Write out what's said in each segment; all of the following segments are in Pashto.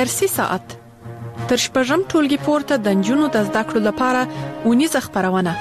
درسي ساعت تر شپږم ټولګي پورته د نجونو د زده کړو لپاره اونیزه خپرونه.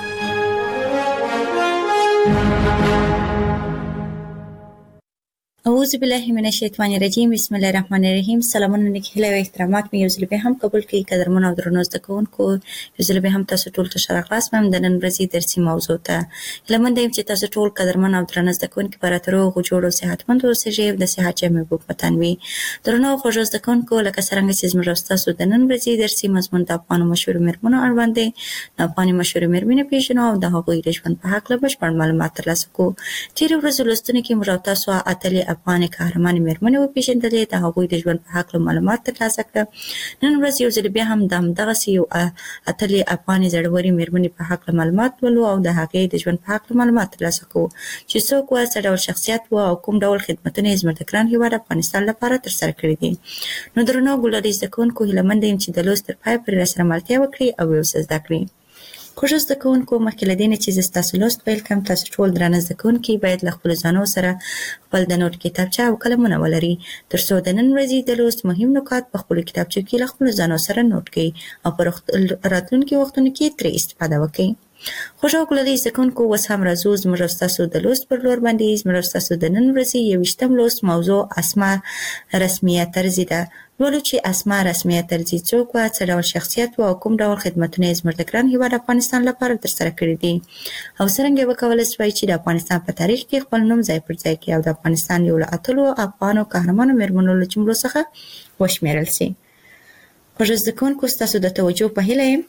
اعوذ بالله من الشیطان الرجیم. بسم الله الرحمن الرحیم. سلامونه نیکهیله او احترامات مې یو ځل به هم قبول کړئ. قدرمن او درنو زده کوونکو، یو ځل به هم تاسو ټول ته ښه راغلاست. د نن ورځې درسي موضوع ته هیله مند یم چې تاسو ټول قدرمن او درنه زده کوونکي په راته روغ جوړ او صحتمند اوسئ او د صحت جامې په وطن وي. درنو او خوږو زده کوونکو، لکه څرنګه چې زموږ تاسو د نن ورځې درسي مضمون د افغانو مشهورو میرمنو اړوند دی، د افغاني مشهورو میرمنې پیژنو او د هغوی د ژوند په هکله بشپړ معلومات ترلاسه کوو. تېرې ورځې لوستنې کې موږ تاسو اتلې افغاني قهرمانې میرمنې وپېژندلې، د هغوی د ژوند په هکله معلومات ترلاسه کړه. نن ورځ یو ځل بیا هم د همدغسې یو اتلې افغاني زړورې میرمنې په هکله معلومات ولو او د هغې د ژوند په هکله معلومات ترلاسه کوو چې څوک وه، څه ډول شخصیت وه او کوم ډول خدمتونه یې زموږ د ګران هېواد افغانستان لپاره ترسره کړي دي. نو درنو ګلالي زده کوونکو، هیله منده یم چې د لوست تر پایه پورې راسره ملتیا وکړئ او یو څه زده کړئ. خوږو زده کوونکو، مخکې له دې نه چې زه ستاسو لوست پیل کړم، تاسو ټول درانه زده کوونکي باید له خپلو ځانو سره خپل د نوټ کتابچه او قلمونه ولري، تر څو د نن ورځې د لوست مهم نکات په خپلو کتابچو کې له خپلو ځانو سره نوټ کړئ او په راتلونکي وختونو کې ترې استفاده وکړئ. خوږو ګلالي زده کوونکو، اوس هم راځو زموږ او ستاسو د لوست پر لور باندې. زموږ او ستاسو د نن ورځې 21م لوست موضوع اسماء رسمیه طرزي ده. لولو چې اسماء رسمیه طرزي څوک وه، څه ډول شخصیت وه او کوم ډول خدمتونه یې زموږ د ګران هېواد افغانستان لپاره ترسره کړي دي او څرنګه وکولی شوای چې د افغانستان په تاریخ کې خپل نوم ځای پر ځای کړي او د افغانستان یو له اتلو افغانو قهرمانو میرمنو له جملو څخه وشمېرل سي. خوږو زده کوونکو، ستاسو د توجه په هیله یم.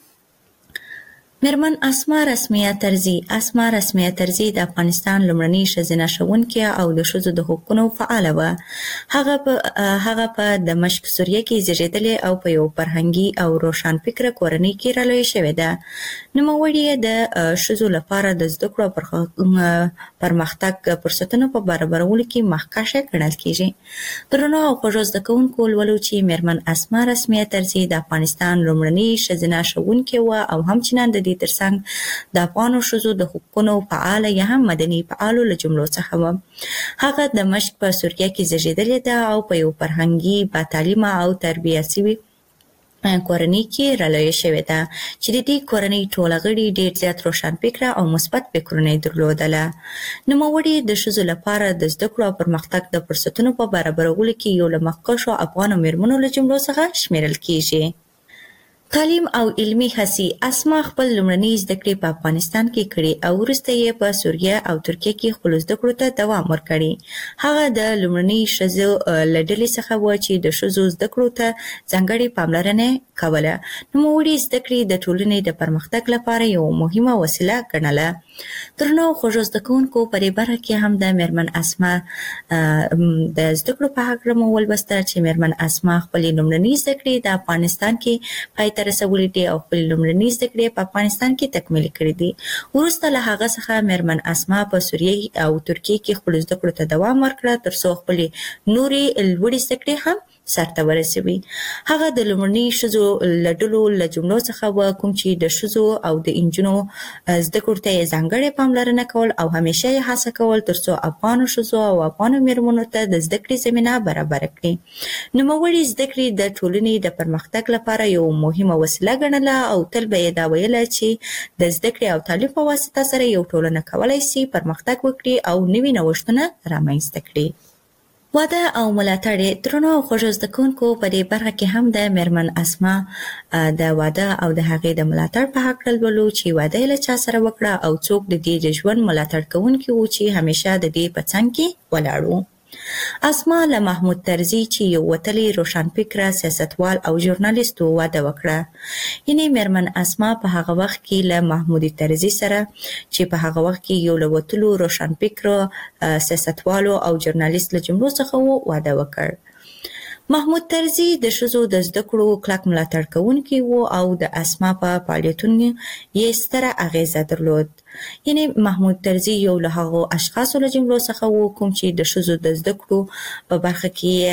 میرمن اسماء رسمیه طرزي. اسماء رسمیه طرزي د افغانستان لومړنۍ ښځینه ښوونکې او د ښځو د حقونو فعاله وه. هغه په دمشق سوریه کې زیږېدلې او په یو فرهنګي او روښانفکره کورنۍ کې رالویه شوې ده. نوموړې یې د ښځو لپاره د زده کړو او پرمختګ فرصتونو په برابرولو کې مخکښه ګڼل کېږي. درنو او خوږو زده کوونکو، لولو چې میرمن اسماء رسمیه طرزي د افغانستان لومړنۍ ښځینه ښوونکې وه او همچنان د ترڅنګ د افغانو ښځو د حقونو فعاله یا هم مدني فعالو له جملو څخه وه. هغه د دمشق په سوریه کې زیږېدلې ده او په یو فرهنګي با تعلیمه او تربیه شوي کورنۍ کې رالویه شوې ده چې د دې کورنۍ ټول غړي ډېر زیات روښانفکره او مثبت فکرونه یې درلودله. نوموړې د ښځو لپاره د زده کړو او پرمختګ د فرصتونو په برابرولو کې یو له مخکښو افغانو میرمنو له جملو څخه شمیرل کېږي. تعلیم او علمي هڅې. اسماء خپل لومړنۍ زده کړې په افغانستان کې کړې او وروسته یې په سوریه او ترکیه کې خپلو زده کړو ته دوام ورکړی. هغه د لومړنۍ ښځو له ډلې څخه وه چې د ښځو زده کړو ته ځانګړې پاملرنه کوله. نوموړې زده کړې د ټولنې د پرمختګ لپاره یوه مهمه وسیله ګڼله. درنو خوږو زده کوونکو، په دې برخه کې هم د میرمن اسماء د زده کړو په هکله مو ولوسته چې میرمن اسماء خپلې لومړنۍ زده کړې د افغانستان کې پای ته رسولې دي او خپلې لومړنۍ زده کړې په افغانستان کې تکمیل کړي دي. وروسته له هغه څخه میرمن اسماء په سوریه او ترکیه کې خپلو زده کړو ته دوام ورکړه تر څو خپلې نورې لوړې زده کړې هم سرته ورسوي. هغه د لومړنۍ ښځو له ډلو له جملو څخه وه کوم چې د ښځو او د نجونو زده کړو ته یې ځانګړې پاملرنه کول او همیشه یې هڅه کول تر څو افغانو ښځو او افغانو میرمنو ته د زده کړې زمینه برابره کړي. نوموړې زده کړې د ټولنې د پرمختګ لپاره یو مهمه وسیله ګڼله او تل به یې دا ویله چې د زده کړې او تعلیم په واسطه سره یو ټولنه کولی سي پرمختګ وکړي او نوي نوښتونه رامنځته کړي. واده او ملاتړ. درنو او خوږو زده کوونکو، په دې برخه کې هم د میرمن اسماء د واده او د هغې د ملاتړ په هکله لولو چې واده یې له چا سره وکړه او څوک د دې د ژوند ملاتړ کوونکي وو چې همیشه د دې په څنګ کې ولاړ وو. اسماء له محمود طرزي چې یو وتلی روښانفکره سیاستوال او ژورنالیست و واده وکړه. یعنې میرمن اسماء په هغه وخت کې له محمود طرزي سره چې په هغه وخت کې یو له وتلو روښانفکرو سیاستوالو او ژورنالیست له جملو څخه و واده وکړ. محمود طرزي د ښځو د زده کړو کلک ملاتړ کوونکی و او د اسماء په فعالیتونو یې ستره اغیزه درلود. یعنې محمود طرزي یو له هغو اشخاصو له جملو څخه و کوم چې د ښځو د زده کړو په برخه کې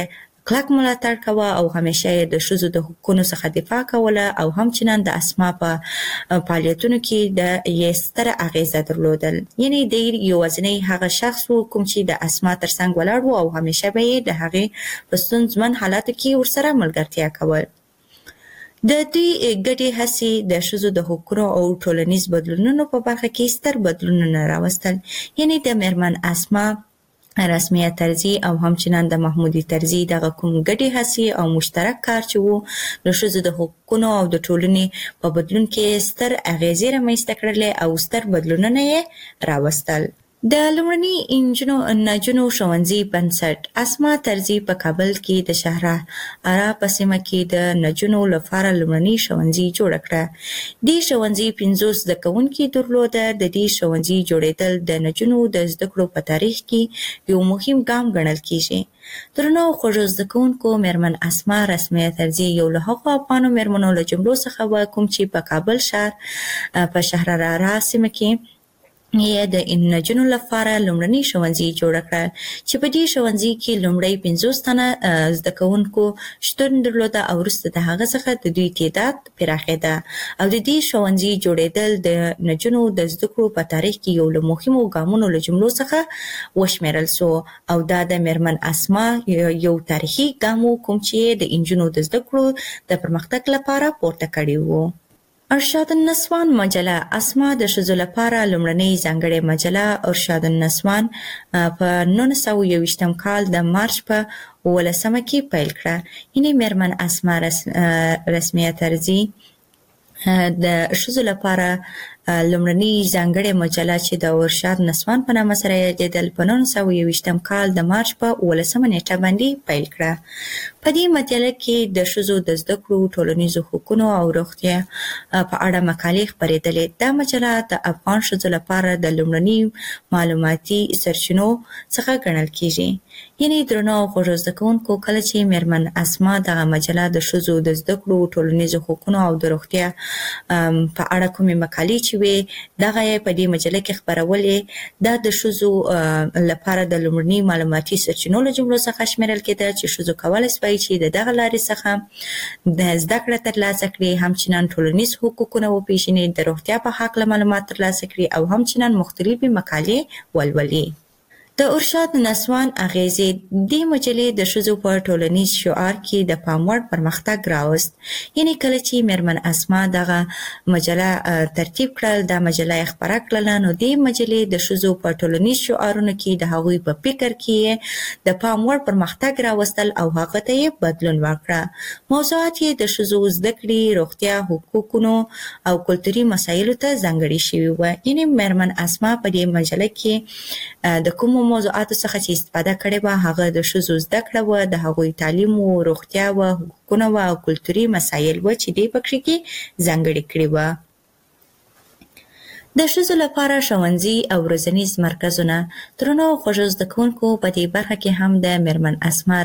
کلک ملاتړ کوه او همیشه د ښځو د حقوقو څخه دفاع کوله او همچنان د اسما په فعالیتونو کې د یې ستره اغیزه درلودل. یعنی د یوازینی هغه شخص و کوم چې د اسما ترڅنګ ولاړ و او همیشه به یې د هغې په ستونزمن حالاتو کې ورسره ملګرتیا کول. د دوی ګډې هڅې د ښځو د حقوقو او ټولنیز بدلونونو په برخه کې ستر بدلونونه راوستل. یعنی د میرمن اسما رسمیه طرزي او همچنان د محمودي طرزي دغه کوم ګډې هڅې او مشترک کار چې وو د ښځو د حقوقو او د ټولنې په بدلون کې ستر اغیزې رامنځته کړلې او ستر بدلونونه یې راوستل. د لومړني نجونو ښوونځي بنسټ اسما طرزي په کابل کې د شهرآرا په سیمه کې د نجونو لپاره لومړني ښوونځي جوړ کړه. دې ښوونځي 50 زده کوونکي درلوده. د دې ښوونځي جوړېدل د نجونو د زده کړو په تاریخ کې یو مهم ګام ګڼل کیږي. درنو خوږو زده کوونکو، میرمن اسما رسمیه طرزي یو له هغو افغانو میرمنو له جملو څخه وه کوم چې په کابل ښار په شهرآرا سیمه کې یې د نجونو لپاره لومړني ښوونځي جوړ کړل چې په دې ښوونځي کې لومړی 50 تنه زده کوونکو شتون درلوده او وروسته د هغه څخه د دوی تعداد پراخېده او د دې ښوونځي جوړېدل د نجونو د زده کړو په تاریخ کې یو له مهمو ګامونو له جملو څخه وشمېرل سو او دا د میرمن اسما یو تاریخي ګام و کوم چې د نجونو د زده کړو د پرمختګ لپاره پورته کړی و. ارشاد النسوان مجله اسما د ښځو لپاره لومړنۍ ځانګړې مجله ارشاد النسوان په 1921 کال د مارچ په 18 کې پیل کړه. یعنی میرمن اسما رسمیه طرزي د ښځو لپاره لومړنۍ ځانګړې مجله چې د ارشاد نسوان په نامه سره یادېدل په 1921 کال د مارچ په 18 نیټه باندې پیل کړه. په دې مجله کې د ښځو د زده کړو، ټولنیزو حقوقو او روغتیا په اړه مقالې خپرېدلې. دا مجله د افغان ښځو لپاره د لومړني معلوماتي سرچینو څخه ګڼل کیږي. یعنی درنو خوږو زده کوونکو، کله چې میرمن اسما دغه مجله د ښځو د زده کړو، ټولنیزو حقوقو او د روغتیا په اړه کومې مقالې چې وې دغه یې په دې مجله کې خپرولې. دا د ښځو لپاره د لومړني معلوماتي سرچینو له جملو څخه شمیرل کېده چې ښځو کولی شوای چې د دغه لارې څخه د زده کړه ترلاسه کړي، همچنان ټولنیز حقوقونه وپېژني، د روغتیا په هکله معلومات ترلاسه کړي او همچنان مختلفې مقالې ولولي. د ارشاد نسوان اغیزې دې مجلې د ښځو په ټولنیز شعار کې د پام وړ پرمختګ راوست. یعنی کله چې میرمن اسما دغه مجله ترتیب کړل، دا مجله یې خپره کړله، نو دې مجلې د ښځو په ټولنیز شعارونو کې د هغوی په فکر کې د پام وړ پرمختګ راوستل او هغه ته یې بدلون ورکړه. موضوعات یې د ښځو زده کړې، روغتیا، حقوقو او کلتوري مسایلو ته ځانګړي شوي وو. یعنی میرمن اسما په دې مجله کې د کومو موضوعاتو څخه چې استفاده کړې وه هغه د ښځو زده کړه وه، د هغوی تعلیم و، روغتیا وه، حقوقونه وه او کلتوري مسایل وه چې دې پکې کې ځانګړي کړي وه. د ښځو لپاره ښوونځي او روزنیز مرکزونه. درنو خوږو زده کوونکو، په دې برخه کې هم د میرمن اسما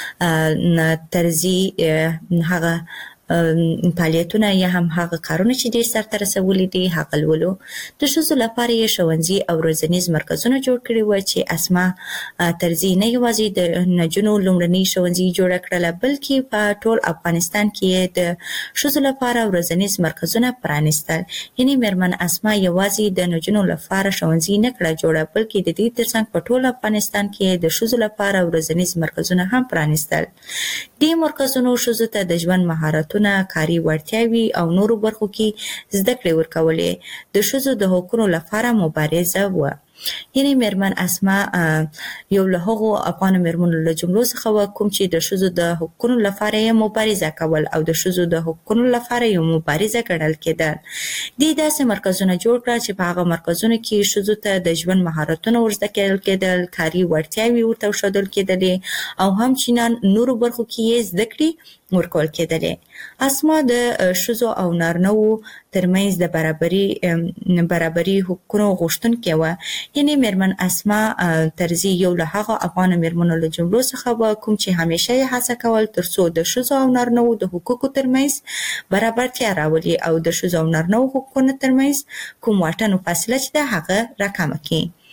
طرزي هغه فعالیتونه یا هم هغه کارونه چې دې سرته رسولي دي هغه لولو. د ښځو لپاره یې ښوونځي او روزنیز مرکزونه جوړ کړي وو چې اسما طرزي نه یوازې د نجونو لومړنۍ ښوونځي جوړه کړله بلکې په ټول افغانستان کې د ښځو لپاره روزنیز مرکزونه پرانیستل. یعنی میرمن اسما یوازې د نجونو لپاره ښوونځي نه کړه جوړه بلکې د دې ترڅنګ په ټول افغانستان کې د ښځو لپاره روزنیز مرکزونه هم پرانیستل. دې مرکزونو ښځو ته د ژوند مهارتونه، کاري وړتیاوې او نورو برخو کې زده کړې ورکولې. د ښځو د حقوقو لپاره مبارزه وه. یعنی میرمن اسما یو له هغو افغانو میرمنو له جملو څخه وه کوم چې د ښځو د حقوقو لپاره یې مبارزه کول او د ښځو د حقوقو لپاره یو مبارزه ګڼل کېدل. دې داسې مرکزونه جوړ کړه چې په هغه مرکزونو کې ښځو ته د ژوند مهارتونه ورزده کېدل، کاري وړتیاوې ورته ښودل کېدلې او همچنان نورو برخو کې یې زده کړې ورکول کېدلې. اسما د ښځو او نارینه‌وو ترمنځ د برابري حقوقو غوښتونکې وه. یعنی میرمن اسما طرزي یو له هغو افغانو میرمنو له جملو څخه وه کوم چې همیشه یې هڅه کول ترڅو د ښځو او نارینه‌وو د حقوقو ترمنځ برابرتیا راولي او د ښځو او نارینه‌وو حقوقو ترمنځ کوم واټن او فاصله چې ده هغه راکمه کړي.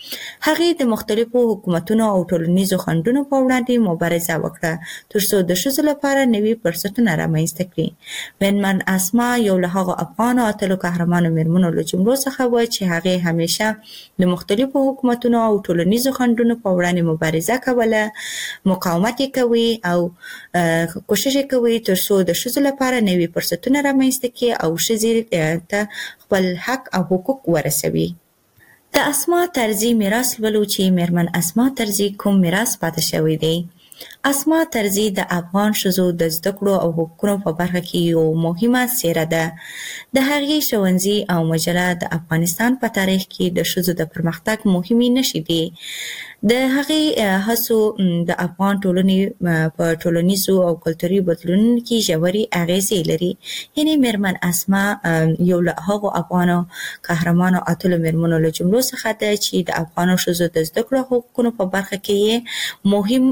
هغې د مختلفو حکومتونو او ټولنیزو خنډونو په وړاندې مبارزه وکړه ترڅو د ښځو لپاره نوي فرصتونه رامنځته کړي. میرمن اسما یو له هغو افغانو اتلو قهرمانو میرمنو له جملو څخه وه چې هغې همیشه د مختلفو حکومتونو او ټولنیزو خنډونو په وړاندې مبارزه کوله، مقاومت یې کوي او کوشش یې کوي ترڅو د ښځو لپاره نوي فرصتونه رامنځته کړي او ښځې ته خپل حق او حقوق ورسوي. د اسما طرزي میراث لولو چې میرمن اسما طرزي کوم میراث پاتې شوی دی. اسما طرزي د افغان ښځو د زده کړو او حقوقو په برخه کې یو مهمه څیره ده. د هغې ښوونځي او مجله د افغانستان په تاریخ کې د ښځو د پرمختګ مهمې نښې دي. د هغې هڅو د افغان ټولنې په ټولنیزو او کلتوري بدلونونو کې ژورې اغیزې لري. یعنې میرمن اسما یو له هغو افغانو قهرمانو اتلو میرمنو له جملو څخه ده چې د افغانو ښځو د زده کړو حقوقو په برخه کې یې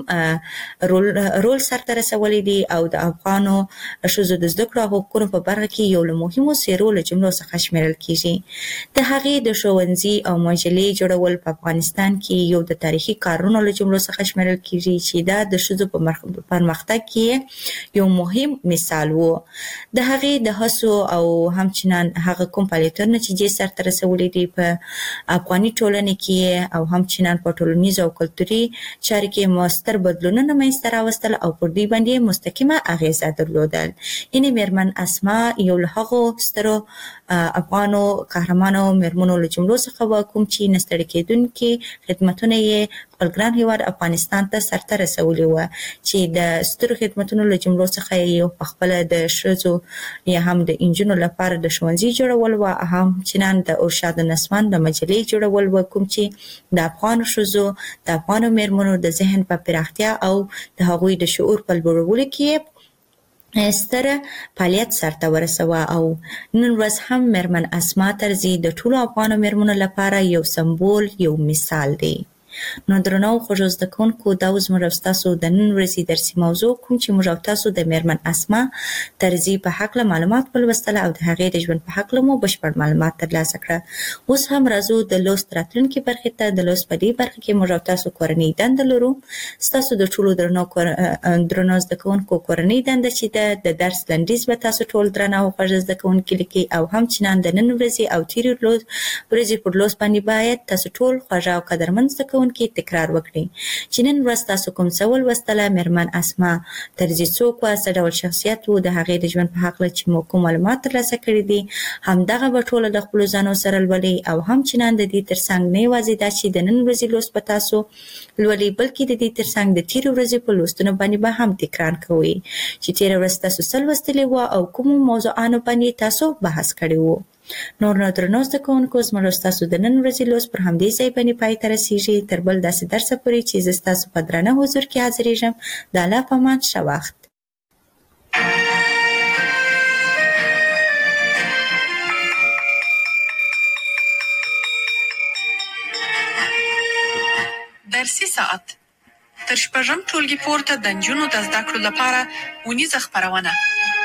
مهم رول سرته رسولی دی او د افغانو ښځو د زده کړو حقوقو په برخه کې یو له مهمو څیرو له جملو څخه شمیرل کیږي. د هغې د ښوونځي او مجلې جوړول په افغانستان کې یو د تاریخي کارونو له جملو څخه شمیرل کیږي چې دا د ښځو په پرمختګ کې یو مهم مثال و. د هغې د هڅو او همچنان هغه کوم فعالیتونه چې دې سرته رسولي دي په افغاني ټولنې کې او همچنان په ټولنیزو او کلتوري چارو کې مؤثر بدلونونه منځته راوستل او پر دوی باندې مستقیمه اغیزه درلودل. یعنې میرمن اسما یو له هغو سترو افغانو قهرمانو میرمنو له جملو څخه وه کوم چې نه ستړي کېدونکي خدمتونه یې خپل ګران هیواد افغانستان ته سرته رسولي وه چې د سترو خدمتونو له جملو څخه یې پخپله د ښځو یا هم د نجونو لپاره د ښوونځي جوړول وه، همچنان د ارشاد نسوان د مجلې جوړول وه کوم چې د افغانو ښځو د افغانو میرمنو د ذهن په پراختیا او د هغوی د شعور په لوړولو کې ستره فعالیت سرته ورسوه. او نن ورځ هم میرمن اسما طرزي د ټولو افغانو میرمنو لپاره یو سمبول، یو مثال دی. نو درنو خوږو زده کوونکو دا اوس موږ او ستاسو د نن ورځې درسي موضوع کوم چې موږ او تاسو د میرمن اسما طرزي په هکله معلومات ولوستل او د هغې د ژوند په هکله مو بشپړ معلومات ترلاسه کړه. اوس هم راځو د لوست راتلونکي برخې ته. د لوست په دې برخه کې موږ او تاسو کورنۍ دنده لرو. ستاسو د ټولو درنو زده کوونکو کورنۍ دنده چې ده د درس لنډیز به تاسو ټول درنه او خوږ زده کوونکي لیکي او همچنان د نن ورځې او تیرې ورځې پر لوست باندې باید تاسو ټول خوږ او قدرمن زده کې تکرار وکړي چې نن ورځ تاسو کوم څه ولوستله، میرمن اسما طرزي څوک وه، څه ډول شخصیت و، د هغې د ژوند په هکله چې مو کوم معلومات ترلاسه کړي دي همدغه به ټوله د خپلو ځانو سره لولئ او همچنان د دې ترڅنګ نه یوازې دا چې د نن ورځې لوست به تاسو لولئ بلکې د دې ترڅنګ د تیرې ورځې په لوستونو باندې به هم تکرار کوئ چې تیره ورځ تاسو څه لوستلي وه او کومو موضوعانو باندې تاسو بحث کړی و. نور نو درنو زده کوونکو زموږ ستاسو د نن ورځې لوست پر همدې ځای باندې پای ته رسیږي. تر بل داسې درسه پورې چې زه ستاسو په درانه حضور کې حاضرېږم. د الله په امان، ښه وخت. درسي ساعت تر شپږم ټولګي پورته د نجونو د زده کړو لپاره ونیزه خپرونه.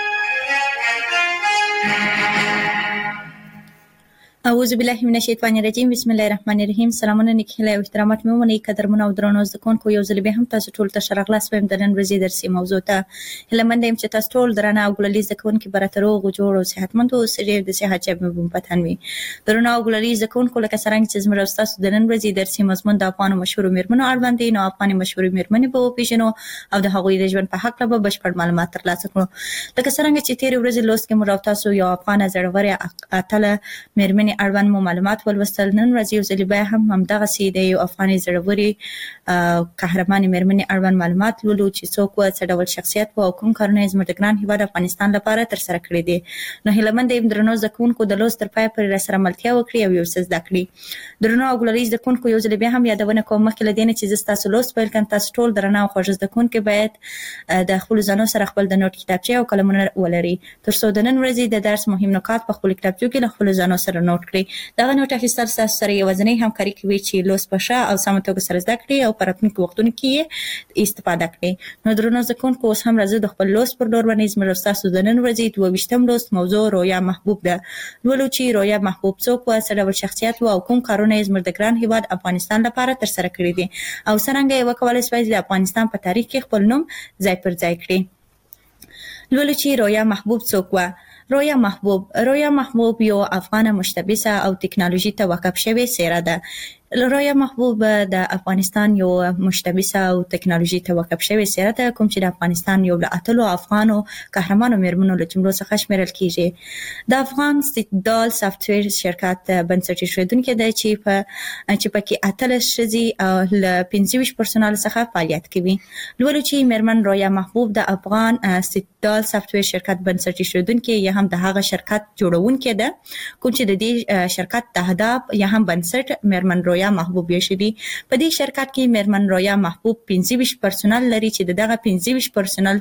اعوذ بالله من الشیطان الرجیم. بسم الله الرحمن الرحیم. سلامونه نیک هیله او احترامات مې ومنئ قدرمنو او درنو زده کوونکو. یو ځل بیا هم تاسو ټول ته ښه راغلاست وایم د نن ورځې درسي موضوع ته. هیله منده یم چې تاسو ټول درانه او ګلالي زده کوونکي به راته روغ جوړ او صحتمند اوسئ. ډېر د صحت جیب مې بوم پتن وي. درنو او ګلالي زده کوونکو لکه څرنګه چې زموږ او ستاسو د نن ورځې درسي مضمون د افغانو مشهورو میرمنو اړوند دی، نو افغاني مشهورې میرمنې به وپېژنو او د هغوی د ژوند په هکله به بشپړ معلومات ترلاسه کړو. لکه څرنګه چې تېرې ورځې لوست کې موږ او تاسو یو افغانه زړورې اتله میرمنې اړوند مو معلومات ولوستل. نن ورځ یو ځل بیا هم همدغسې د یو افغاني زړورې قهرمانې میرمنې اړوند معلومات لولو چې څوک وه، څه ډول شخصیت و او کوم کارونه یې زموږ د ګران هېواد افغانستان لپاره ترسره کړي دي. نو هیله منده یم درنو زده کوونکو د لوست تر پایه پورې راسره ملتیا وکړي او یو څه زده کړي. درنو او ګلالي زده کوونکو یو ځل بیا هم یادونه کوم مخکې له دې نه چې زه ستاسو لوست پیل کړم، تاسو ټول درنه او خوږ زده کوونکي باید د خپلو ځانو سره خپل د نوټ کتابچې او قلمونه ولري تر څو د نن ورځې د درس مهم نکات په خپلو کتابچو کې له خپلو ځانو سره نوټ نوٹ کړئ. دغه نوټ اخیستل ستاسو سره یوازینۍ همکاري کوي چې لوست په ښه او سمه توګه سره زده کړئ او په راتلونکو وختونو کې استفاده کړئ. نو درنو زده کوونکو اوس هم راځو د خپل لوست پر لور باندې زموږ ستاسو د نن ورځې 22م لوست موضوع رویا محبوب ده. لولو چې رویا محبوب څوک و، څه ډول شخصیت و او کوم کارونه یې زموږ د ګران هیواد افغانستان لپاره تر سره کړي دي او څرنګه یې وکولای شوای د افغانستان په تاریخ کې خپل نوم ځای پر ځای کړي. لولو چې رویا محبوب څوک و. رویا محبوب یو افغان مشتبسه او ټکنالوژي ته وقف شوی څیره ده. رویا محبوب د افغانستان یو مشتبسه او ټکنالوژي ته وقف شوی څیره ده، کوم چې د افغانستان یو له اتلو افغانو قهرمانو میرمنو له جملو څخه شمیرل کیږي. د افغان ستدال سافټویر شرکت بنسټ ایښودونکی دی چې پکې اتلس ښځې له 25 پرسونل څخه فعالیت کوي. لولو چې میرمن رویا محبوب د افغان ستدال سافټویر شرکت بنسټ ایښودونکی یا هم د هغه شرکت جوړونکی ده، کوم چې د دې شرکت د اهداف یا هم بنسټ میرمن رویا محبوب یې شدي. په دې شرکت کې میرمن رویا محبوب 25 پرسونل لري چې دغه 25 پرسونل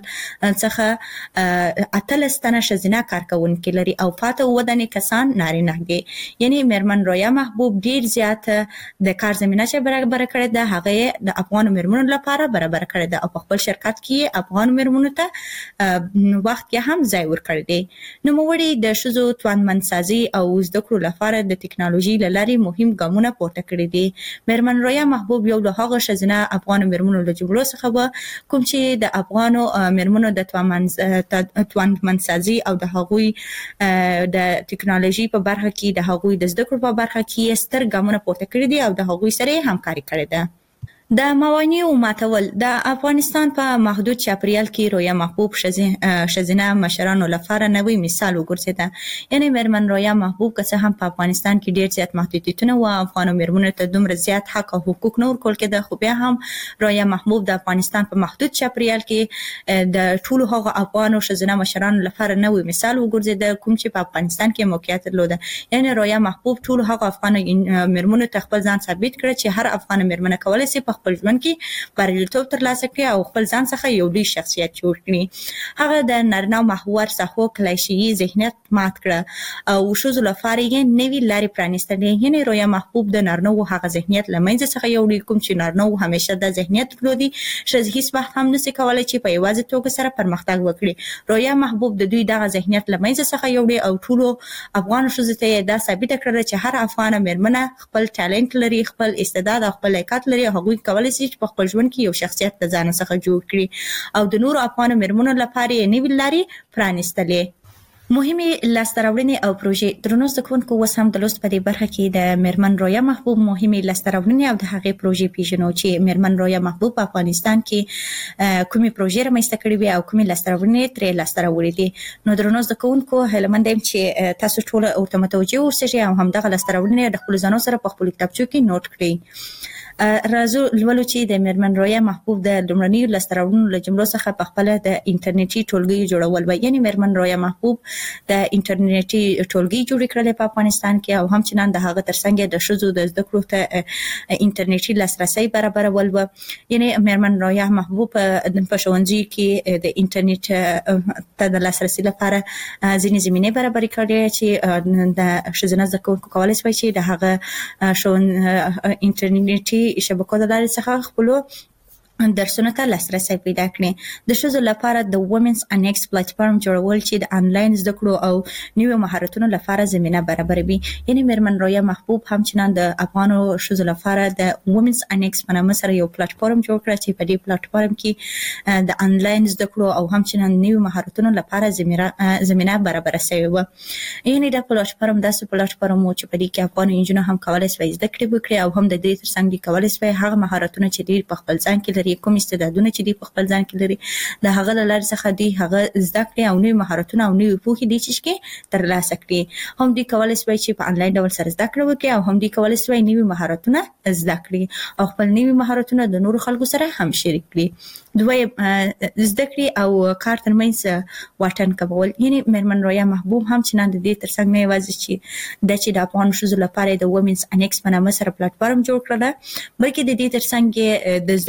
څخه اتلس تنه ښځینه کارکونکي لري او فاته 9 تنه کسان نارینه دي. یعنی میرمن رویا محبوب ډیر زیات د کار زمینه چې برابر کړې ده هغه د افغان میرمنو لپاره برابر کړې ده او په خپل شرکت کې افغان میرمنو ته وخت کې هم ځای ورکړی دی. نوموړي د ښځو توانمندسازي او زده کړو لپاره د ټکنالوژي له لارې مهم ګامونه پورته کړي دي. میرمن رویا محبوب یو له هغه ښځینه افغان میرمنو له جملو څخه و کوم چې د افغانو میرمنو د توانمندسازي او د هغوی د ټکنالوژي په برخه کې د هغوی د زده کړو په برخه کې ستر ګامونه پورته کړي دي او د هغوی سره همکاري کړې ده. د موانعو ماتول. د افغانستان په محدود چاپیریال کې رویا محبوب ښځینه مشرانو لپاره نوی مثال وګرځېده. یعنی میرمن رویا محبوب که څه هم په افغانستان کې ډیر زیات محدودیتونه و، افغانو میرمنو ته دومره زیات حق او حقوق نه ورکول کېده، خو بیا هم رویا محبوب د افغانستان په محدود چاپیریال کې د ټولو هغه افغانو ښځینه مشرانو لپاره نوی مثال وګرځېده کوم چې په افغانستان کې موقعیت درلوده. یعنی رویا محبوب ټولو هغه افغان میرمنو ته خپل ځان ثابت کړ چې هر افغان میرمن کولای شي په خپل ژوند کې بریالیتوب ترلاسه کړي او خپل ځان څخه یو لوی شخصیت جوړ کړي. هغه د نارینه محور ساحو کلیشه‌ای ذهنیت مات کړ او ښځو لپاره یې نوې لارې پرانیستلې. یعنی رویا محبوب د نارینه هغه ذهنیت له منځه څخه یوړي کوم چې نارینه همیشه د ذهنیت درلودي، ښځې هیڅ وخت هم نشي کولای چې په یوازې توګه سره پرمختګ وکړي. رویا محبوب د دوی دغه ذهنیت له منځه څخه یوړي او ټولو افغان ښځو ته دا ثابت کړل چې هر افغان میرمن خپل ټالنت لري، خپل استعداد او خپل لیاقت لري، هغوی کولای شي چې په خپل ژوند کې یو شخصیت د ځان څخه جوړ کړي او د نورو افغان میرمنو لپاره یې نوې لارې پرانیستلې. مهمې لاسته راوړنې او پروژې. درنو زده کوونکو اوس هم د لوست په دې برخه کې د میرمن رویا محبوب مهمې لاسته راوړنې او د هغې پروژې پیژنو چې میرمن رویا محبوب په افغانستان کې کومې پروژې رامنځته کړې وي او کومې لاسته راوړنې ترې لاسته راوړې دي. نو درنو زده کوونکو هیله مند یم چې تاسو ټول ورته متوجه اوسئ او همدغه لاسته راوړنې د خپلو ځانو سره په خپلو کتابچو کې نوٹ کړئ. راځو لولو چې د میرمن رویا محبوب د لومړنیو لاسته راوړنو له جملو څخه په خپله د انټرنیټي ټولګیو جوړول و. یعنی میرمن رویا محبوب د انټرنیټي ټولګي جوړې کړلې په افغانستان کې او همچنان د هغه ترڅنګ د ښځو د زده کړو ته انټرنیټي لاسرسی برابرول و. یعنی میرمن رویا محبوب په ښوونځیو کې د انټرنیټ ته د لاسرسي لپاره ځینې زمینې برابرې کړې چې د ښځینه زده کوونکو کولی شوای چې د هغه انټرنیټي شبکو د لارې څخه خپلو درسونو ته لاسرسی پیدا کړي. د ښځو لپاره د وومنز انیکس پلیټفارم جوړول چې د انلاین زده کړو او نویو مهارتونو لپاره زمینه برابروي. یعنی میرمن رویا محبوب همچنان د افغانو ښځو لپاره د وومنز انیکس په نامه سره یو پلیټفارم جوړ کړ چې په دې پلیټفارم کې د انلاین زده کړو او همچنان نویو مهارتونو لپاره زمینه برابر شوې و. یعنی دا پلیټفارم داسې پلیټفارم و چې په دې کې افغان نجونې هم کولی شوای زده کړې وکړي او هم د دې ترڅنګ کولی شوای هغه مهارتونه چې دوی په خپل ځان کې کوم استعدادونه چې دوی په خپل ځان کې لري د هغه له لارې څخه دوی هغه زده کړي او نوي مهارتونه او نوي پوهې دوی چې ترلاسه کړي. هم دوی کولی شوای چې په انلاین ډول سره زده کړه وکړي او هم دوی کولی شوای نوي مهارتونه زده کړي او خپل نوي مهارتونه د نورو خلکو سره هم شریک کړي. دوی زده کړې او کار ترمنځ واټن کمول. یعنی میرمن رویا محبوب همچنان د دې ترڅنګ نه یوازې چې د افغان ښځو لپاره د وومنز انیکس په نامه سره پلیټفارم جوړ کړل، بلکې د دې ترڅنګ د زده کړو او کار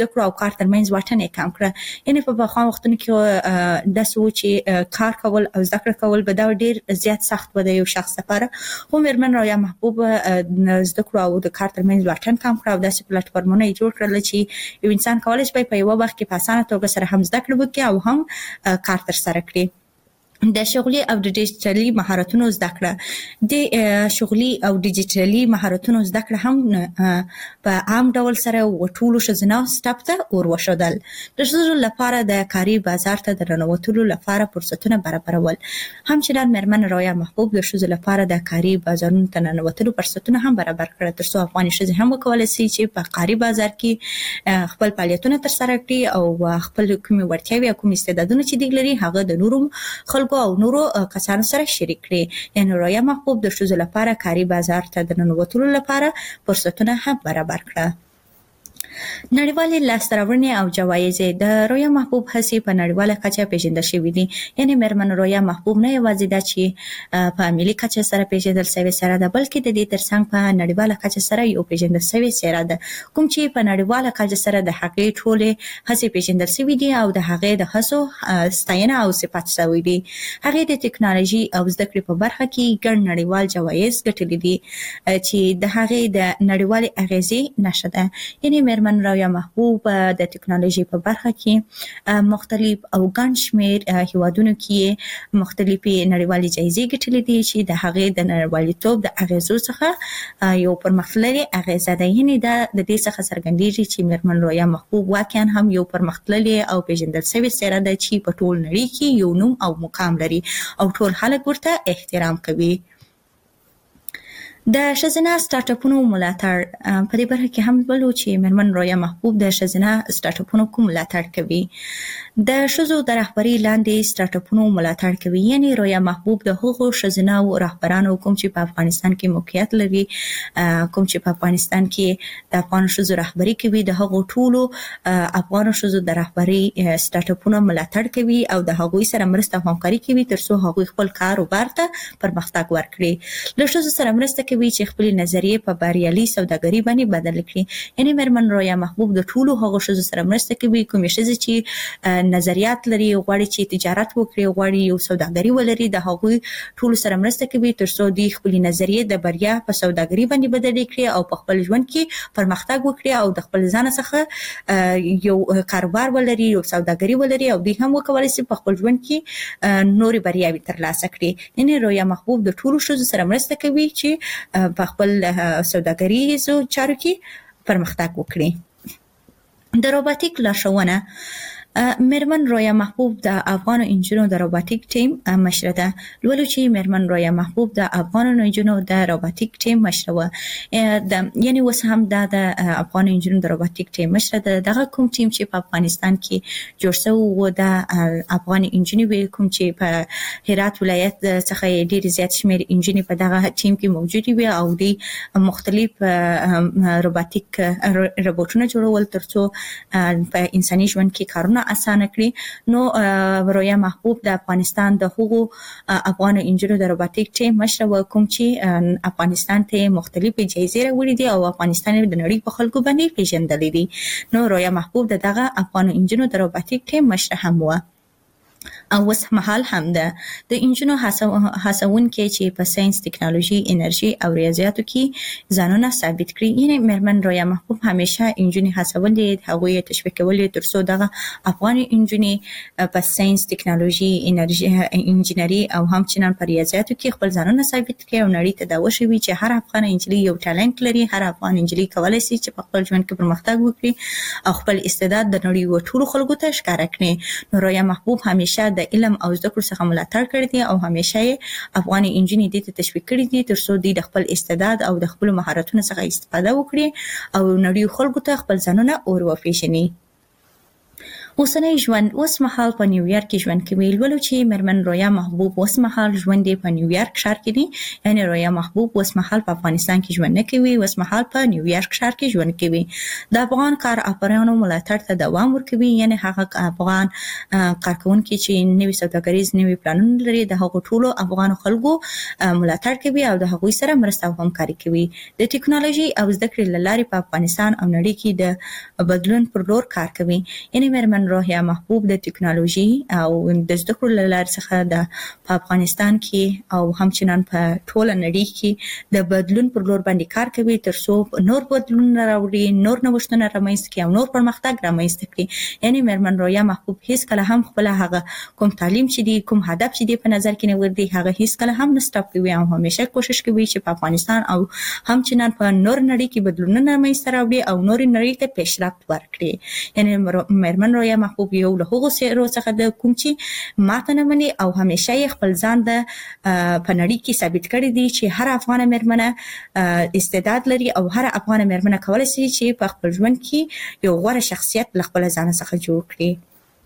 کار ترمنځ واټن یې کم کړ. یعنی په بخښه وختونو کې د سوچ کار کول او زده کړه کول به دا ډیر زیات سخت و د یو شخص لپاره. خو میرمن رایا محبوب زده کړو او د کار ترمنځ واټن کم کړ او داسې پلیټفارمونه جوړ کړل چې یو انسان کولای شي په یو وخت کې په اسانه توګه سره هم زده کړه وکړي او هم کار تر سره کړي. د شغلي او د ډیجیټلي مهارتونو زده کړه د شغلي او ډیجیټلي مهارتونو زده کړه هم په عام ډول سره وټولو شزناو سټاپ ته ورشودل. د شغل لپاره د کاري بازار ته د رنوتلو لپاره فرصتونه برابرول. همچنان میرمن رایا محبوب د شغل لپاره د کاري بازارونو ته رنوتلو فرصتونه هم برابر کړل ترڅو افغاني شغل هم وکولای شي چې په کاري بازار کې خپل فعالیتونه تر سره کړي او خپل کومي ورتیاوي او کومي استعدادونه چې دی لري هغه د نورو خلکو او نورو کسانو سره شریک کړي. یعنی رایا محبوب د شوزو لپاره کاري بازار ته د ننوتلو لپاره فرصتونه هم برابر کړه. نړیوالې لاسته راوړنې او جوایز د رایا محبوب هڅې په نړیواله کچه پیژندل شوې دي. یعنی میرمن رایا محبوب نه یوازې د چې په ملي کچه سره پیژندل شوې سره ده بلکې د دې ترڅنګ په نړیواله کچه سره یو پیژندل شوې سره ده کوم چې په نړیواله کچه سره د هغې ټولې هڅې پیژندل شوې دي او د هغې د هڅو ستاینه او صفات شوی دي. هغې د ټکنالوژي او زده کړې په برخه کې ګڼ نړیوال جوایز ګټلي دي چې د هغې د نړیوالې اغیزې نښه ده. یعنی میرمن رایا محبوب د ټکنالوژي په برخه کې مختلف او ګڼ شمېر هیوادونو کې مختلفې نړیوالې جایزې ګټلې دي چې د هغې د نړیوالتوب د اغیزو څخه یو پرمختللې اغیزه ده. یعنی د دې څخه څرګندېږي چې میرمن رایا محبوب واقعا هم یو پرمختللې او پیژندل شوې څیره ده چې په ټول نړۍ کې یو نوم او مقام لري او ټول خلک ورته احترام کوي. د ښځینه سټارټ اپونو ملاتړ په دې برخه کې هم ولو چې میرمن رایا محبوب د ښځینه سټارټ اپونو کوم ملاتړ کوي. د ښځو د رهبرۍ لاندې سټارټ اپونو ملاتړ کوي. یعنی رایا محبوب د هغو ښځینه رهبرانو کوم چې په افغانستان کې موقعیت لري کوم چې په افغانستان کې د افغان ښځو رهبري کوي د هغو ټولو افغان ښځو د رهبرۍ سټارټ اپونو ملاتړ کوي او د هغوی سره مرسته او همکاري کوي ترڅو هغوی خپل کاروبار ته پرمختګ ورکړي. له ښځو سره مرسته کوي چې خپل نظریې په بریالي سوداګري باندې بدل کړي. یعنی میرمن رایا محبوب د ټولو هغو ښځو سره مرسته کوي کومې ښځې چې نظریات لري غواړي چې تجارت وکړي غواړي یو سوداګري ولري د هغوی ټولو سره مرسته کوي ترڅو دوی خپل نظریې د بریا په سوداګري باندې بدل کړي او په خپل ژوند کې پرمختګ وکړي او د خپل ځان څخه یو کاروبار ولري یو سوداګري ولري او دوی هم وکولای شي په خپل ژوند کې نورې بریاوې ترلاسه کړي. یعنی رایا محبوب د ټولو ښځو سره مرسته کوي چې په خپل سوداګریزو چارو کې پرمختګ وکړي. د روباټیک لارښوونه میرمن رایا محبوب د افغان انجینو د روباټیک ټیم مشره ده. لولو چې میرمن رایا محبوب د افغان انجینو د روباټیک ټیم مشره و. یعنی اوس هم د افغان انجینو د روباټیک ټیم مشره ده. دغه کوم ټیم چې په افغانستان کې جوړ شوی و د افغان انجینو کوم چې په هرات ولایت څخه ډیر زیات شمیر انجینې په دغه ټیم کې موجود وي او د مختلف روباټیک روبوټونه جوړول ترڅو په انساني ژوند کې کارونه اسانه کړي. نو رایا محبوب د افغانستان د هغو افغان انجینو د روباټیک ټیم مشره و کوم چې افغانستان ته مختلفې جایزې راوړي دي او افغانستان د نړۍ په خلکو باندې پیژندل دي. نو رایا محبوب دغه افغان انجینو د روباټیک ټیم مشره هم و او اوس مهال هم ده. د انجینو هڅونکي چې په ساينس ټکنالوژي انرژي او ریاضیاتو کې ځانونه ثابت کړي. یعنی میرمن رایا محبوب همیشه انجیني هڅولې هغوی تشویق کولې ترڅو دغه افغان انجیني په ساينس ټکنالوژي انرژي انجینری او همچنان په ریاضیاتو کې خپل ځانونه ثابت کړي او نړۍ ته دا وښيي چې هر افغان انجینی یو ټالنت لري. هر افغان انجینی کولای شي چې په خپل ژوند کې پرمختګ وکړي او خپل استعداد د نړۍ ټولو خلکو ته ښکاره کړي. نو رایا محبوب همیشه د علم او زده کړو څخه ملاتړ کړی دی او همیشه یې افغان انجینی دې ته تشویق کړی دی ترڅو دوی د خپل استعداد او د خپل مهارتونو څخه استفاده وکړي او نړۍ خلکو ته خپل ځانونه اور وپېژني. اوسنۍ ژوند اوس مهال په نیویارک کې ژوند کوي. ولو چې مرمن رویا محبوب اوس مهال ژوند په نیویارک ښار کې دی، یعنی رویا محبوب اوس مهال په افغانستان کې ژوند نه کوي، اوس مهال په نیویارک ښار کې ژوند کوي. د افغان کار افرانو ملاتړ ته دوام ورکوي، یعنی هغه افغان کارکونکي چې نوي سوداګریز نوي پلانونه لري د هغو ټولو افغان خلکو ملاتړ کوي او د هغوی سره مرسته او همکاري کوي. د ټکنالوژي او زده کړې له لارې په افغانستان او نړۍ کې د بدلون پر لور کار کوي. یعنی مرمن رویا محبوب د ټکنالوژي او د زده کړو له لارې څخه په افغانستان کې او همچنان په ټوله نړۍ کې د بدلون پر لور باندې کار کوي ترڅو نور بدلون راوړي، نور نوښتونه رامنځته کړي او نور پرمختګ رامنځته کړي. یعنی مرمن رویا محبوب هیڅ کله هم خپل هغه کوم تعلیم چې دی، کوم هدف چې دی په نظر کې نه ورځي، هغه هیڅ کله هم نه سټاپ کوي او همیشه کوشش کوي چې په افغانستان او همچنان په نور نړۍ کې بدلونونه رامنځته راوړي او نور نړۍ ته پیشرفت ورکړي. یعنی مرمن رویا محبوب یو له هغو څیرو څخه د کوم چې ماته نه مني او همیشه یې خپل ځان د په نړۍ کې ثابت کړی دی چې هر افغان مېرمنه استعداد لري او هر افغان مېرمنه کولای شي چې په خپل ژوند کې یو غوره شخصیت له خپل ځان څخه جوړ کړي.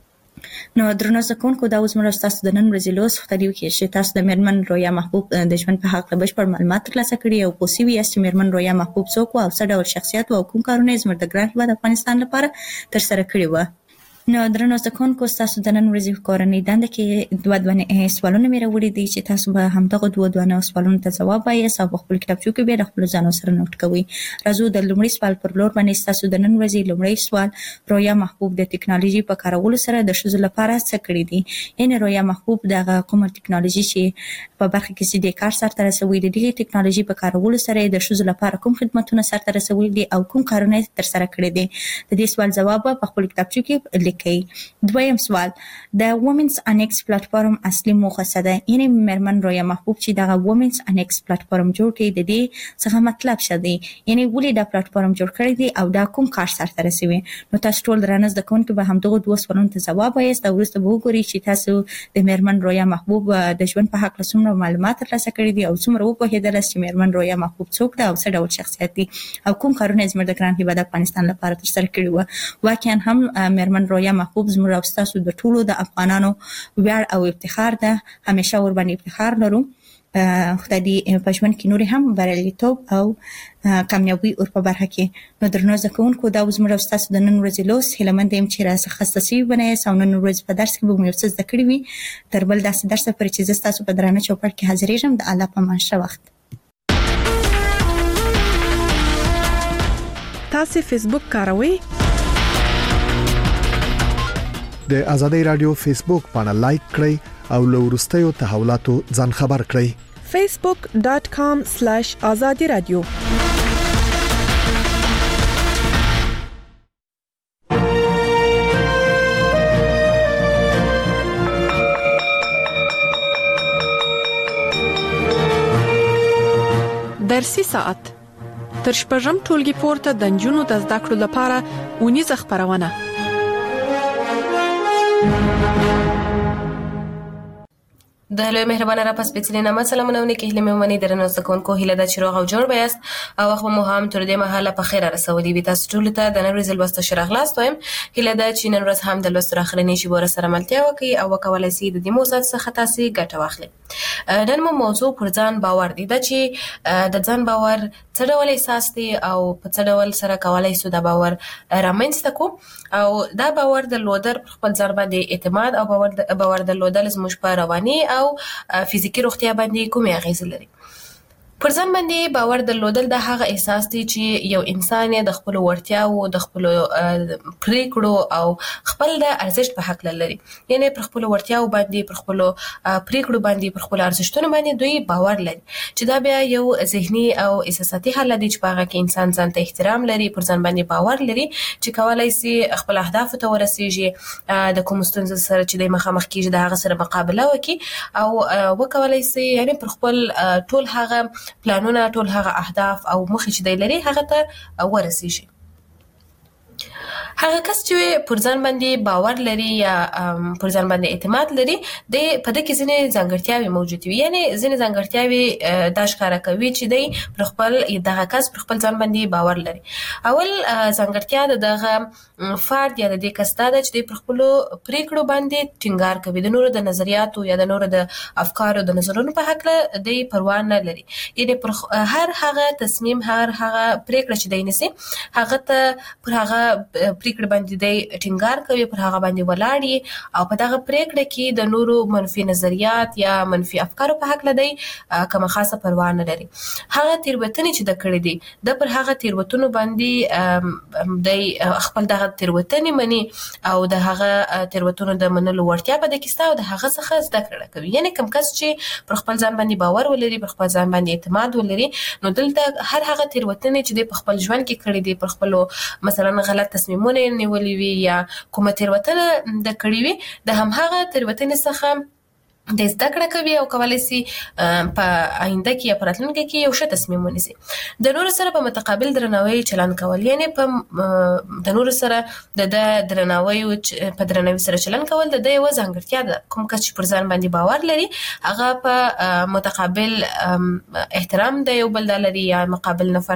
نو درنو زکونکو دا اوس موږ تاسو د نن ورځې لوست خپلوي کې چې تاسو د مرمن رویا محبوب د ژوند په حق له بشپړ معلومات ترلاسه کړي او پوه شوي یاست چې مرمن رویا محبوب څوک او څه ډول شخصیت او کوم کارونه یې زموږ د ګران هېواد افغانستان لپاره ترسره کړي وو. نو درنو زکونکو تاسو د نن ورځې کورنۍ دنده کې دوه سوالونه مې راوړي دي چې تاسو به همدغه دوه سوالونو ته ځواب وایاست او په خپل کتابچو کې به د خپل ځانو سره نوٹ کوئ. راځو د لومړي سوال پر لور باندې. تاسو د نن ورځې لومړی سوال: رویا محبوب د ټکنالوژي په کارولو سره د ښځو لپاره څه کړي دي؟ یعنی رویا محبوب دغه کومه ټکنالوژي چې په برخه کې چې د کار سرته رسوي، د دې ټکنالوژي په کارولو سره د ښځو لپاره کوم خدمتونه سرته رسولي دي او کوم کارونه ترسره کړي دي؟ د دې سوال جواب په خپل کتابچو کې لیکئ. دویم سوال: د وومنز انیکس پلیټفارم اصلي موخه څه ده؟ یعنی مرمن رویا محبوب چې دغه وومنز انیکس پلیټفارم جوړ کړي د دې څخه مطلب څه دی؟ یعنی ولې دا پلیټفارم جوړ کړی دی او دا کوم کار سرته رسوي؟ نو تاسو ټول درنه زده کوونکي به همدغه دوه سوالونو ته ځواب وایاست او وروسته به وګورئ چې تاسو د مرمن رویا محبوب د ژوند په هکله څومره معلومات ترلاسه کړي دي او څومره وپوهېدلاست چې مرمن رویا محبوب څوک ده او څه ډول شخصیت دی او کوم کارونه یې زموږ د ګران هېواد افغانستان لپاره ترسره کړي وو. واقعا هم مرمن رویا محبوب زموږ او ستاسو د ټولو د افغانانو ویاړ او افتخار ده. همیشه ورباندې افتخار لرو. خدای دې په ژوند کې نورې هم بریالیتوب او کامیابي ور په برخه کې. نو درنو زده کوونکو دا زموږ او ستاسو د نن ورځې لوست. هیله یم چې راڅخه خسته شوي به نه یاست او نن ورځ په درس کې به مو یو څه زده کړي وي. تر بل داسې درسه پورې چې زه ستاسو په درانه چوپړ کې حاضرېږم. د الله په امان ښه وخت. تاسو فیسبوک کاروئ؟ د ازادي رادیو فیسبوک باندې لایک کړئ او له وروستیو تحولاتو ځان خبر کړئ. facebook.com/azadi radio. درسي ساعت تر شپږم ټولګي پورته د نجونو د زده کړو لپاره ونیزه خبرونه. د هلوی مهربانه را پس سپېڅلې نامه سلامونه ونکې هیله مې ومني درنو زده کوونکو. هیله ده چې روغ او جوړ به یاست او وخت مو هم تر دې مهاله په خیر رسولي وي. تاسو ټولو ته د نن ورځې لوست ښه راغلاست وایم. هیله ده چې نن ورځ هم د لوست اخرنۍ شیبو سره ملتیا وکړئ او وکولای شئ د دې موضوع څخه تاسو ګټه واخلئ. نن مو موضوع پر ځان باور دی. دا چې د ځان باور څه ډول احساس دی او په څه ډول سره کولای شو دا باور رامنځته کو او دا باور درلودل پر خپل ځان باندې اعتماد او باور درلودل زموږ په رواني او فزیکی روغتیا باندې کومې اغیزې لري. پر ځان باندې باور درلودل د هغه احساس دی چې یو انسان د خپل وړتیاو د خپل پریکړو او خپل د ارزښت په حق لري. یعنی پر خپل وړتیاو باندې، پر خپل پریکړو باندې، پر خپل ارزښتونو باندې دوی باور لري چې دا بیا یو ذهني او احساساتي حالت دی چې په هغه کې انسان ځان ته احترام لري، پر ځان باندې باور لري چې کولای شي خپل اهداف ته ورسیږي، د کوم ستونزې سره چې د مخامخ کیږي د هغه سره مقابله وکړي او وکولای شي یعنی پر خپل ټول هغه پلانونه، ټول هغه اهداف او مخې چې دی لري هغه ته ورسیږي. هغه کس چې پر ځان باندې باور لري یا پر ځان باندې اعتماد لري د په دې کې ځینې ځانګړتیاوې موجود وي، یعنی ځینې ځانګړتیاوې دا ښکاره کوي چې دی پر خپل دغه کس پر خپل ځان باندې باور لري. اول ځانګړتیا د دغه فرد یا د دې کس دا ده چې دی پر خپلو پریکړو باندې ټینګار کوي، د نورو د نظریاتو یا د نورو د افکارو د نظرونو په هکله دی پروا نه لري، یعنی پر هر هغه تصمیم هر هغه پریکړه چې دی نیسي هغه ته پر هغه پریکړه باندې دی ټینګار کوي، پر هغه باندې ولاړ او په دغه پریکړه کې د نورو منفي نظریات یا منفي افکارو په هکله دی کومه خاصه پروا نه لري. هغه تیروتنې چې د کړې دي د پر هغه تیروتنو باندې دی خپل دغه تیروتنې مني او د هغه تیروتنو د منلو وړتیا په دې کې ستا او د هغه څخه زده کړه کوي. یعنی کوم کس چې پر خپل ځان باندې باور ولري، پر خپل ځان باندې اعتماد ولري، نو دلته هر هغه تیروتنې چې دی په خپل ژوند کې کړې دي، پر خپل مثلا غلط تصمیمونه نیولې وي یا کومه تیروتنه د کړې وي، د هماغه تیروتنې څخه د زده کړه کوي او کولای شي په آینده کې یا په راتلونکي کې یو ښه تصمیم ونیسي. د نورو سره په متقابل درناوي چلند کول، یعنی په د نورو سره د درناوي په درناوي سره چلند کول د یو ځانګړتیا ده. کوم کس چې پر ځان باندې باور لري هغه په متقابل احترام د یو بل لري یا مقابل نفر